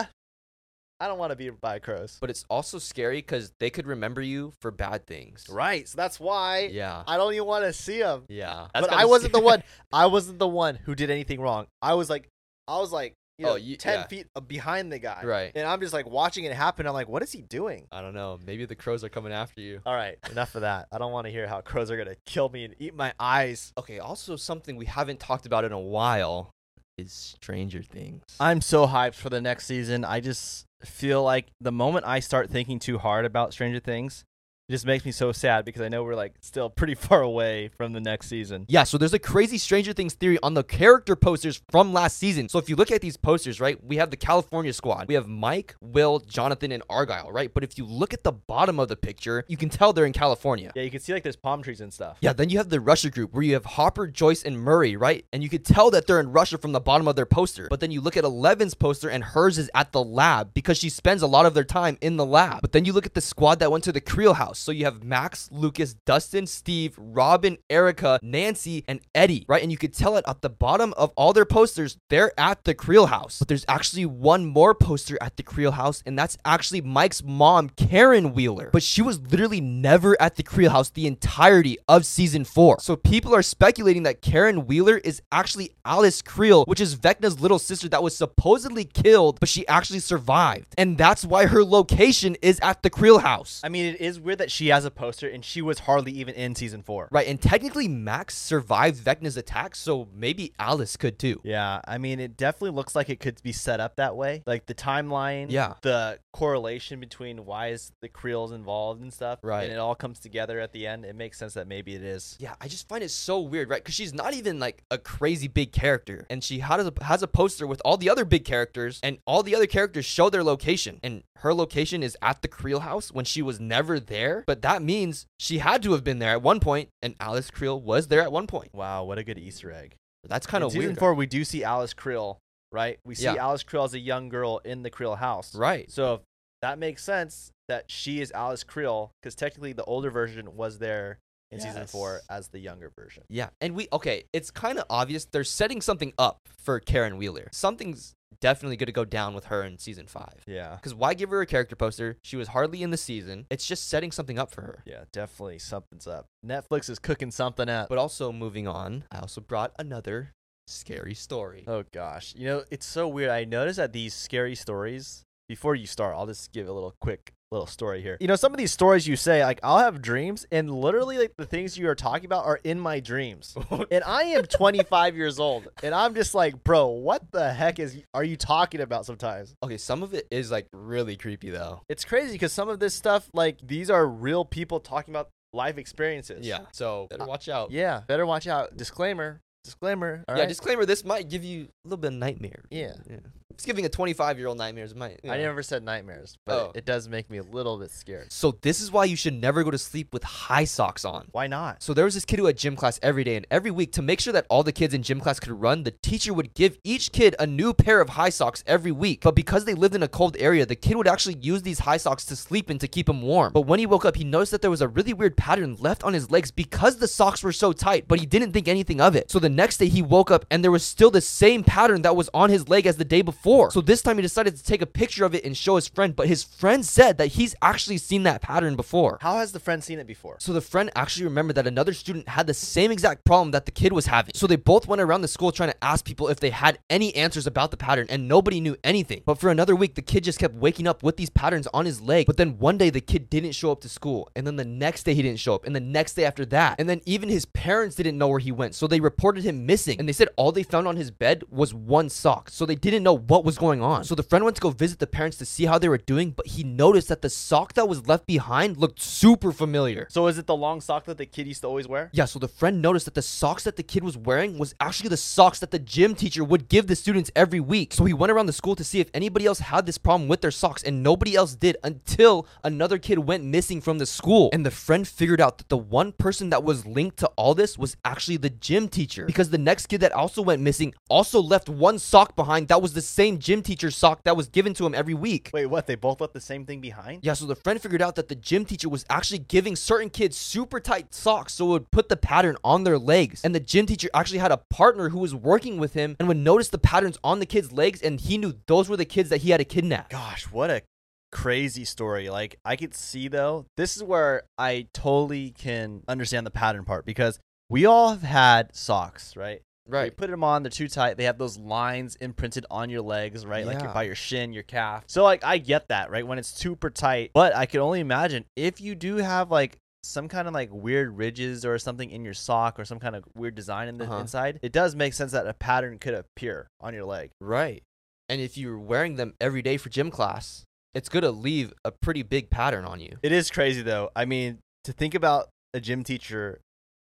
A: I don't want to be by crows.
B: But it's also scary because they could remember you for bad things.
A: Right, so that's why
B: Yeah.
A: I don't even want to see them.
B: Yeah.
A: But I wasn't the one. I wasn't the one who did anything wrong. I was like, I was like, you know,
B: Oh, you-
A: ten
B: yeah.
A: feet behind the guy.
B: Right.
A: And I'm just like watching it happen. I'm like, what is he doing?
B: I don't know. Maybe the crows are coming after you.
A: All right, enough of that. I don't want to hear how crows are gonna kill me and eat my eyes.
B: Okay, also something we haven't talked about in a while is Stranger Things.
A: I'm so hyped for the next season. I just feel like the moment I start thinking too hard about Stranger Things, it just makes me so sad because I know we're like still pretty far away from the next season.
B: Yeah, so there's a crazy Stranger Things theory on the character posters from last season. So if you look at these posters, right, we have the California squad. We have Mike, Will, Jonathan, and Argyle, right? But if you look at the bottom of the picture, you can tell they're in California.
A: Yeah, you can see like there's palm trees and stuff.
B: Yeah, then you have the Russia group where you have Hopper, Joyce, and Murray, right? And you could tell that they're in Russia from the bottom of their poster. But then you look at Eleven's poster and hers is at the lab because she spends a lot of their time in the lab. But then you look at the squad that went to the Creel house. So you have Max, Lucas, Dustin, Steve, Robin, Erica, Nancy, and Eddie, right? And you could tell it at the bottom of all their posters, they're at the Creel house. But there's actually one more poster at the Creel house, and that's actually Mike's mom, Karen Wheeler. But she was literally never at the Creel house the entirety of season four. So people are speculating that Karen Wheeler is actually Alice Creel, which is Vecna's little sister that was supposedly killed, but she actually survived. And that's why her location is at the Creel house.
A: I mean, it is weird that she has a poster and she was hardly even in season four.
B: Right, and technically Max survived Vecna's attack, so maybe Alice could too.
A: Yeah, I mean, it definitely looks like it could be set up that way. Like the timeline,
B: Yeah.
A: the correlation between why is the Creels involved and stuff.
B: Right.
A: And it all comes together at the end. It makes sense that maybe it is.
B: Yeah, I just find it so weird, right? Because she's not even like a crazy big character, and she has a, has a poster with all the other big characters, and all the other characters show their location, and her location is at the Creel house when she was never there. But that means she had to have been there at one point, and Alice Creel was there at one point.
A: Wow, what a good Easter egg.
B: That's kind
A: In
B: of
A: season
B: weird,
A: four, we do see Alice Creel, right? We see
B: Yeah.
A: Alice Creel as a young girl in the Creel house.
B: right?
A: So if that makes sense that she is Alice Creel because technically the older version was there in season four
B: Yes.
A: as the younger version.
B: Yeah, and we okay. It's kind of obvious they're setting something up for Karen Wheeler. Something's definitely going to go down with her in season five.
A: Yeah.
B: Because why give her a character poster? She was hardly in the season. It's just setting something up for her.
A: Yeah, definitely something's up. Netflix is cooking something up.
B: But also moving on, I also brought another scary story.
A: Oh gosh, you know it's so weird. I noticed that these scary stories. Before you start, I'll just give a little quick little story here. You know, some of these stories you say, like I'll have dreams, and literally, like the things you are talking about are in my dreams. And I am twenty-five years old, and I'm just like, bro, what the heck is are you talking about? Sometimes
B: Okay, some of it is like really creepy though.
A: it's crazy because some of this stuff, like these are real people talking about life experiences.
B: So better watch out.
A: yeah. Better watch out. Disclaimer. Disclaimer. All
B: yeah,
A: right?
B: disclaimer, this might give you a little bit of nightmare.
A: Yeah.
B: Yeah. It's giving a twenty-five-year-old nightmares. My, you
A: I
B: know.
A: never said nightmares, but
B: Oh.
A: it does make me a little bit scared.
B: So this is why you should never go to sleep with high socks on.
A: Why not?
B: So there was this kid who had gym class every day, and every week, to make sure that all the kids in gym class could run, the teacher would give each kid a new pair of high socks every week. But because they lived in a cold area, the kid would actually use these high socks to sleep in to keep him warm. But when he woke up, he noticed that there was a really weird pattern left on his legs because the socks were so tight, but he didn't think anything of it. So the next day, he woke up, and there was still the same pattern that was on his leg as the day before. So this time, he decided to take a picture of it and show his friend, but his friend said that he's actually seen that pattern before.
A: How has the friend seen it before?
B: So the friend actually remembered that another student had the same exact problem that the kid was having. So they both went around the school trying to ask people if they had any answers about the pattern, and nobody knew anything. But for another week, the kid just kept waking up with these patterns on his leg. But then one day, the kid didn't show up to school, and then the next day he didn't show up, and the next day after that. And then even his parents didn't know where he went, so they reported him missing. And they said all they found on his bed was one sock, so they didn't know what was going on. So the friend went to go visit the parents to see how they were doing, but he noticed that the sock that was left behind looked super familiar.
A: So is it the long sock that the kid used to always wear?
B: Yeah, so the friend noticed that the socks that the kid was wearing was actually the socks that the gym teacher would give the students every week. So he went around the school to see if anybody else had this problem with their socks, and nobody else did until another kid went missing from the school. And the friend figured out that the one person that was linked to all this was actually the gym teacher, because the next kid that also went missing also left one sock behind that was the same gym teacher's sock that was given to him every week.
A: Wait, what? They both left the same thing behind?
B: Yeah, so the friend figured out that the gym teacher was actually giving certain kids super tight socks so it would put the pattern on their legs. And the gym teacher actually had a partner who was working with him and would notice the patterns on the kids' legs, and he knew those were the kids that he had to kidnap.
A: Gosh, what a crazy story. Like, I could see, though, this is where I totally can understand the pattern part, because we all have had socks, right? You
B: Right.
A: put them on, they're too tight. They have those lines imprinted on your legs, right? Like
B: Yeah.
A: by your shin, your calf. So, like, I get that, right? When it's super tight. But I can only imagine if you do have, like, some kind of, like, weird ridges or something in your sock or some kind of weird design in the
B: Uh-huh.
A: inside, it does make sense that a pattern could appear on your leg.
B: Right. And if you're wearing them every day for gym class, it's going to leave a pretty big pattern on you.
A: It is crazy, though. I mean, to think about a gym teacher,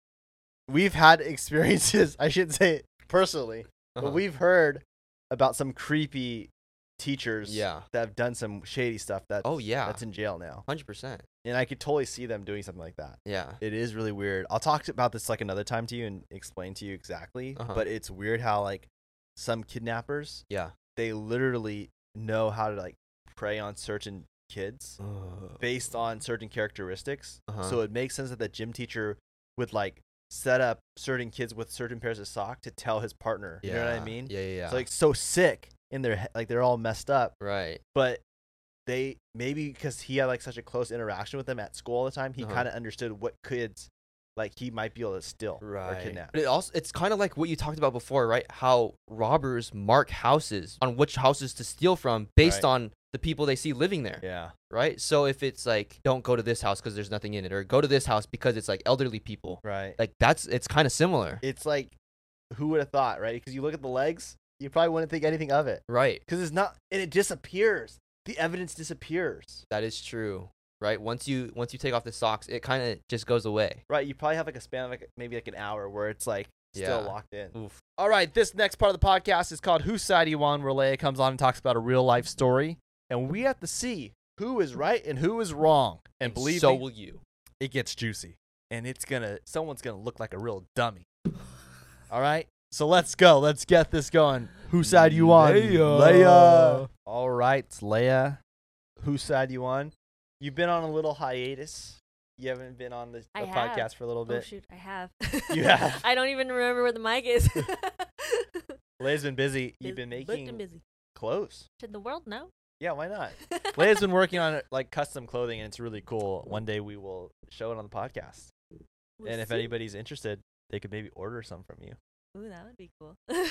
A: we've had experiences, I shouldn't say it personally,
B: Uh-huh.
A: but we've heard about some creepy teachers
B: Yeah.
A: that have done some shady stuff that's,
B: Oh, yeah.
A: that's in jail now.
B: one hundred percent.
A: And I could totally see them doing something like that.
B: Yeah.
A: It is really weird. I'll talk to- about this like another time to you and explain to you exactly,
B: Uh-huh.
A: but it's weird how like some kidnappers,
B: Yeah.
A: they literally know how to like prey on certain kids based on certain characteristics.
B: Uh-huh.
A: So it makes sense that the gym teacher would like set up certain kids with certain pairs of socks to tell his partner. You know what I
B: Yeah.
A: mean?
B: Yeah, yeah, yeah.
A: It's like so sick in their he- like they're all messed up,
B: right.
A: but they maybe because he had like such a close interaction with them at school all the time, he
B: Uh-huh.
A: kind of understood what kids like he might be able to steal or kidnap.
B: But it also it's kind of like what you talked about before, right? How robbers mark houses on which houses to steal from based
A: Right.
B: on the people they see living there,
A: Yeah.
B: right? So if it's like don't go to this house because there's nothing in it, or go to this house because it's like elderly people,
A: Right.
B: like that's it's kind of similar,
A: It's like who would have thought, right? Because you look at the legs, you probably wouldn't think anything of it
B: right?
A: because it's not, and it disappears. The evidence disappears.
B: That is true, right? Once you once you take off the socks, it kind of just goes away.
A: Right. You probably have like a span of like maybe like an hour where it's like still
B: Yeah.
A: locked in.
B: Oof.
A: All right. This next part of the podcast is called Whose Side Are You On? Where Leia comes on and talks about a real life story. And we have to see who is right and who is wrong. And believe
B: so
A: me,
B: will you.
A: it gets juicy. And it's going to, someone's going to look like a real dummy. All right. So let's go. Let's get this going. Whose side you on?
B: Leia.
A: Leia. All right, Leia. Whose side you on? You've been on a little hiatus. You haven't been on the,
E: I
A: the
E: have.
A: podcast for a little
E: Oh
A: bit.
E: shoot, I have.
A: You have?
E: I don't even remember where the mic is.
A: Leia's been busy. You've
E: Bus-
A: been
E: booked and
A: making
E: busy.
A: clothes.
E: Should the world know?
A: Yeah, why not? Leia's been working on like custom clothing, and it's really cool. One day we will show it on the podcast.
E: We'll
A: And if
E: see.
A: anybody's interested, they could maybe order some from you.
E: Ooh, that would be cool.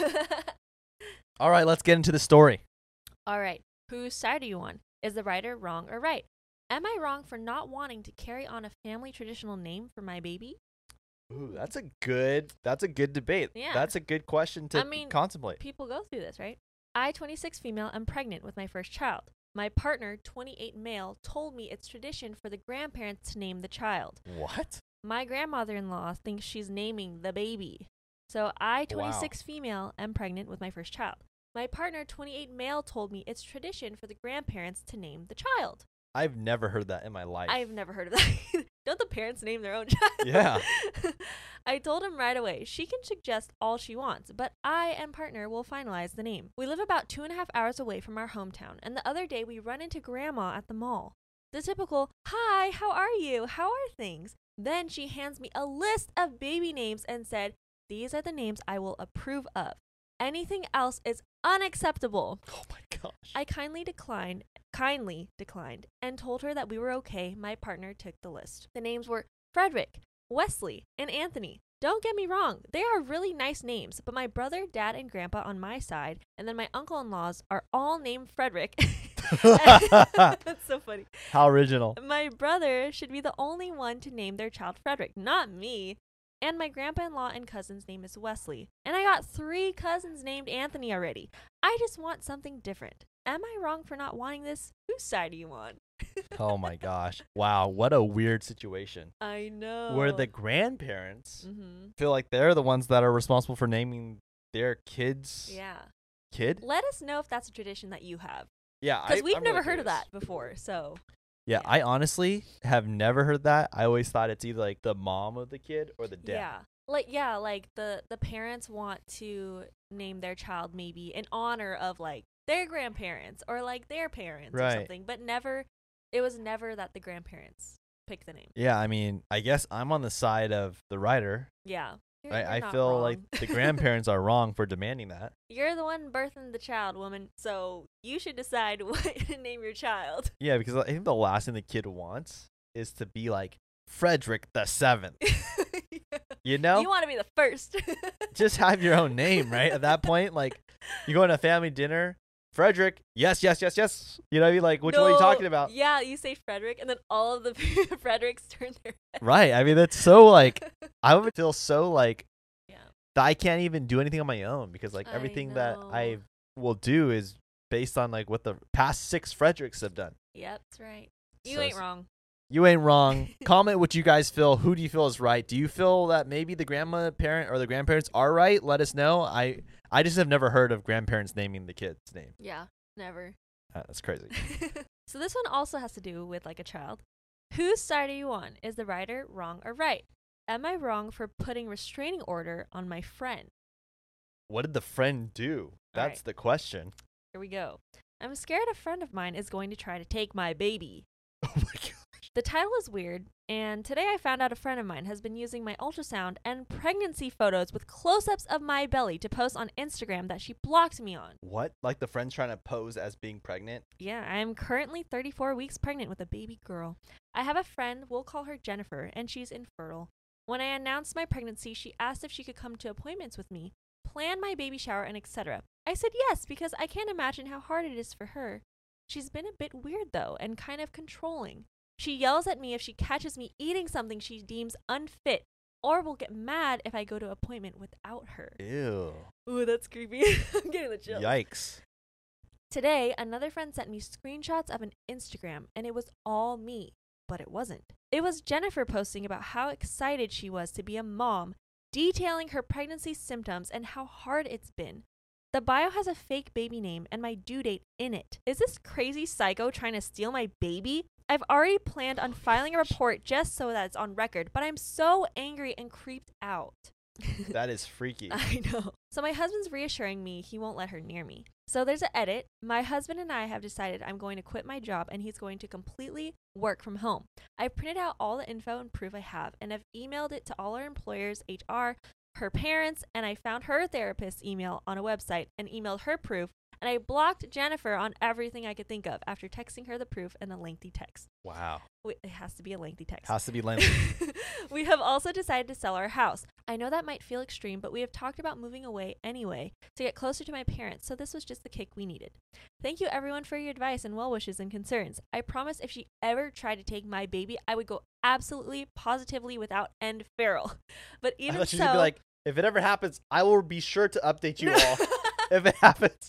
A: All right, let's get into the story.
E: All right. Whose side are you on? Is the writer wrong or right? Am I wrong for not wanting to carry on a family traditional name for my baby?
A: Ooh, that's a good. That's a good debate.
E: Yeah.
A: That's a good question to
E: I mean,
A: contemplate.
E: People go through this, right? I, twenty-six female, am pregnant with my first child. My partner, twenty-eight male, told me it's tradition for the grandparents to name the child.
A: What?
E: My grandmother-in-law thinks she's naming the baby. So I, twenty-six female, am pregnant with my first child. My partner, twenty-eight male, told me it's tradition for the grandparents to name the child.
A: I've never heard that in my life.
E: I've never heard of that. Don't the parents name their own child?
A: Yeah.
E: I told him right away she can suggest all she wants, but I and partner will finalize the name. We live about two and a half hours away from our hometown, and the other day we run into Grandma at the mall. The typical, "Hi, how are you? How are things?" Then she hands me a list of baby names and said, "These are the names I will approve of. Anything else is unacceptable."
A: Oh my gosh.
E: I kindly declined, kindly declined, and told her that we were okay. My partner took the list. The names were Frederick, Wesley, and Anthony. Don't get me wrong, they are really nice names, but my brother, dad, and grandpa on my side, and then my uncle-in-laws are all named Frederick. That's so funny.
A: How original.
E: My brother should be the only one to name their child Frederick, not me. And my grandpa-in-law and cousin's name is Wesley. And I got three cousins named Anthony already. I just want something different. Am I wrong for not wanting this? Whose side do you want?
A: Oh my gosh. Wow, what a weird situation.
E: I know.
A: Where the grandparents
E: Mm-hmm.
A: feel like they're the ones that are responsible for naming their kids
E: Yeah.
A: kid.
E: Let us know if that's a tradition that you have.
A: Yeah,
E: Because
A: I-
E: we've
A: I'm
E: never
A: really
E: heard of
A: curious.
E: that before. So,
A: Yeah, I honestly have never heard that. I always thought it's either like the mom of the kid or the dad.
E: yeah. Like, yeah, like the, the parents want to name their child maybe in honor of like their grandparents or like their parents or
A: Right.
E: something. But never, it was never that the grandparents picked the name.
A: Yeah, I mean, I guess I'm on the side of the writer.
E: Yeah. You're-
A: I,
E: you're
A: I
E: not
A: feel like
E: wrong.
A: the grandparents are wrong for demanding that.
E: You're the one birthing the child, woman. So you should decide what to name your child.
A: Yeah, because I think the last thing the kid wants is to be like Frederick the Seventh. You know,
E: You want to be the first.
A: just have your own name, right? At that point, like you go to a family dinner, Frederick. Yes, yes, yes, yes. You know, what I mean? Like which one are you
E: No,
A: talking about?
E: Yeah, you say Frederick, and then all of the Fredericks turn their head.
A: Right. I mean, that's so like I would feel so like
E: Yeah.
A: that I can't even do anything on my own because like
E: I
A: everything that
E: know.
A: I will do is based on like what the past six Fredericks have done.
E: Yep, that's right. You
A: So
E: ain't
A: it's-
E: wrong.
A: You ain't wrong. Comment what you guys feel. Who do you feel is right? Do you feel that maybe the grandma parent or the grandparents are right? Let us know. I I just have never heard of grandparents naming the kid's name.
E: Yeah, never.
A: Uh, that's crazy.
E: So this one also has to do with like a child. Whose side are you on? Is the writer wrong or right? Am I wrong for putting restraining order on my friend?
A: What did the friend do? That's
E: Right.
A: the question.
E: Here we go. I'm scared a friend of mine is going to try to take my baby.
A: Oh my god.
E: The title is weird, and today I found out a friend of mine has been using my ultrasound and pregnancy photos with close-ups of my belly to post on Instagram that she blocked me on.
A: What? Like the friend's trying to pose as being pregnant?
E: Yeah, I am currently thirty-four weeks pregnant with a baby girl. I have a friend, we'll call her Jennifer, and she's infertile. When I announced my pregnancy, she asked if she could come to appointments with me, plan my baby shower, and et cetera. I said yes, because I can't imagine how hard it is for her. She's been a bit weird, though, and kind of controlling. She yells at me if she catches me eating something she deems unfit, or will get mad if I go to an appointment without her.
A: Ew.
E: Ooh, that's creepy. I'm getting the chills.
A: Yikes.
E: Today, another friend sent me screenshots of an Instagram, and it was all me, but it wasn't. It was Jennifer posting about how excited she was to be a mom, detailing her pregnancy symptoms and how hard it's been. The bio has a fake baby name and my due date in it. Is this crazy psycho trying to steal my baby? I've already planned on filing a report just so that it's on record, but I'm so angry and creeped out.
A: That is freaky.
E: I know. So my husband's reassuring me he won't let her near me. So there's an edit. My husband and I have decided I'm going to quit my job and he's going to completely work from home. I printed out all the info and proof I have and have emailed it to all our employers, H R, her parents, and I found her therapist's email on a website and emailed her proof. And I blocked Jennifer on everything I could think of after texting her the proof in a lengthy text.
A: Wow.
E: Wait, it has to be a lengthy text.
A: Has to be lengthy.
E: We have also decided to sell our house. I know that might feel extreme, but we have talked about moving away anyway to get closer to my parents, so this was just the kick we needed. Thank you everyone for your advice and well wishes and concerns. I promise if she ever tried to take my baby, I would go absolutely, positively without end feral. But
A: I
E: even
A: thought you
E: so,
A: would be like, if it ever happens, I will be sure to update you all if it happens.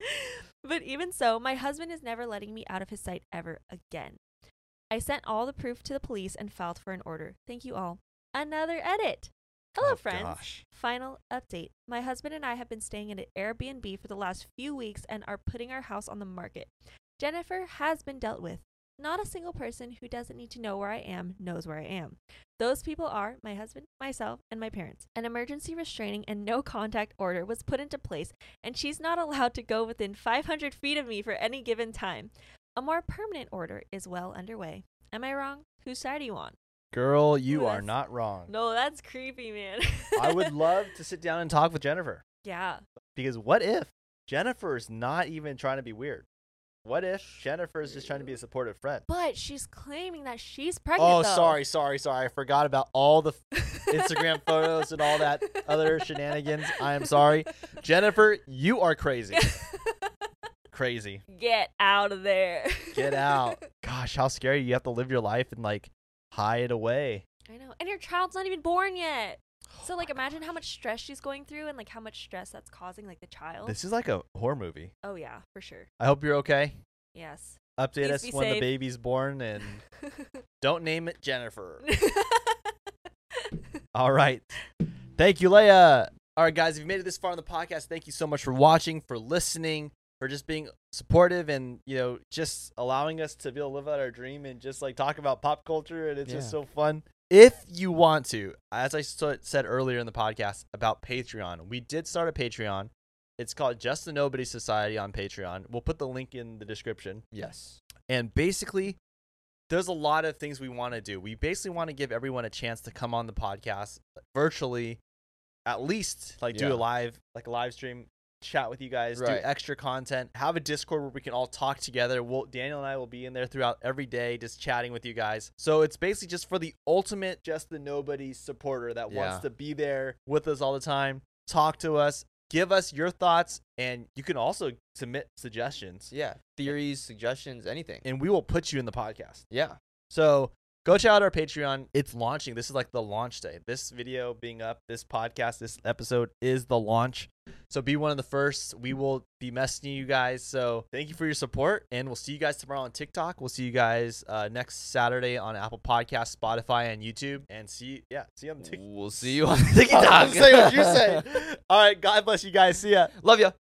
E: But even so, my husband is never letting me out of his sight ever again. I sent all the proof to the police and filed for an order. Thank you all. Another edit. Hello,
A: Oh,
E: friends.
A: gosh.
E: Final update. My husband and I have been staying at an Airbnb for the last few weeks and are putting our house on the market. Jennifer has been dealt with. Not a single person who doesn't need to know where I am knows where I am. Those people are my husband, myself, and my parents. An emergency restraining and no contact order was put into place, and she's not allowed to go within five hundred feet of me for any given time. A more permanent order is well underway. Am I wrong? Whose side are you on?
A: Girl, you
E: Ooh,
A: are
E: that's-
A: not wrong.
E: No, that's creepy, man.
A: I would love to sit down and talk with Jennifer.
E: Yeah.
A: Because what if Jennifer's not even trying to be weird? What if Jennifer's just trying to be a supportive friend?
E: But she's claiming that she's pregnant.
A: Oh,
E: though.
A: sorry, sorry, sorry. I forgot about all the Instagram photos and all that other shenanigans. I am sorry. Jennifer, you are crazy. Crazy.
E: Get out of there.
A: Get out. Gosh, how scary. You have to live your life and like hide away.
E: I know. And your child's not even born yet. So like imagine how much stress she's going through and like how much stress that's causing like the child.
A: This is like a horror movie.
E: Oh yeah, for sure.
A: I hope you're okay.
E: Yes.
A: Update
E: Please
A: us
E: be
A: when the
E: safe.
A: baby's born and don't name it Jennifer. All right. Thank you, Leia. All right, guys, if you made it this far on the podcast, thank you so much for watching, for listening, for just being supportive and, you know, just allowing us to be able to live out our dream and just like talk about pop culture. And it's just
B: Yeah.
A: so fun. If you want to, as I st- said earlier in the podcast about Patreon, we did start a Patreon. It's called Just the Nobody Society on Patreon. We'll put the link in the description.
B: Yes.
A: And basically, there's a lot of things we want to do. We basically want to give everyone a chance to come on the podcast virtually, at least like do
B: Yeah.
A: a live, like a live stream, chat with you guys,
B: Right.
A: do extra content, have a Discord where we can all talk together. We'll, Daniel and I will be in there throughout every day, just chatting with you guys. So it's basically just for the ultimate Just the Nobody supporter that
B: Yeah.
A: wants to be there with us all the time, talk to us, give us your thoughts, and you can also submit suggestions.
B: Yeah. Theories, suggestions, anything.
A: And we will put you in the podcast.
B: Yeah.
A: So go check out our Patreon. It's launching. This is like the launch day. This video being up, this podcast, this episode is the launch. So be one of the first. We will be messaging you guys. So thank you for your support. And we'll see you guys tomorrow on TikTok. We'll see you guys uh, next Saturday on Apple Podcasts, Spotify, and YouTube. And see, yeah, see you on TikTok.
B: We'll see you on TikTok.
A: Say what you say. All right. God bless you guys. See ya.
B: Love ya.